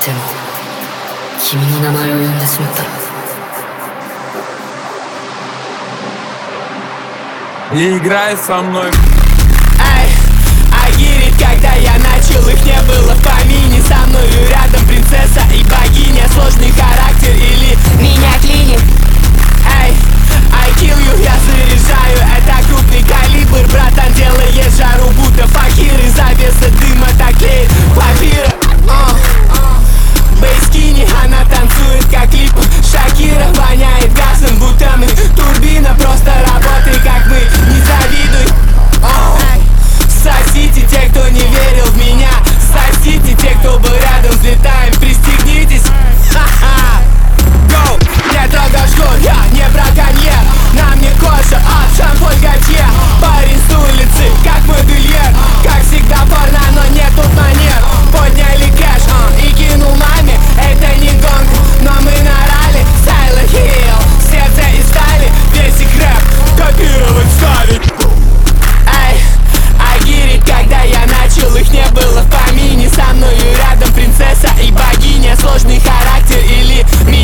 しても君の名前を呼んでしまったら Не играй со мной. Ай, Агирит, когда я начал, их не было в помине. Со мною рядом принцесса и богиня. Сложный характер или меня клинит. Эй, I kill you, я заряжаю. Это крупный калибр, братан, делает жару, будто факиры. Завеса дыма так клеит папира. Бейскини, она танцует как клип Шакира. Воняет газом, будто мы турбина. Просто работай, как мы, не завидуй. Сосите те, кто не верил в меня. Сосите те, кто был рядом. Взлетаем, пристегнитесь. Ха-ха. Go! Не трогаешь гор, я не браконьер. На мне кожа от шампунь Готье. Парень с улицы, как модельер. Как всегда порно, но нет тут манер. Подняли кэш и кинул маме. Это не гонка, но мы на ралли. Silent Hill, сердце из стали. Весь их рэп копировать ставить. Эй, Агирит, когда я начал, их не было в помине. Со мною рядом принцесса и богиня. Сложный характер или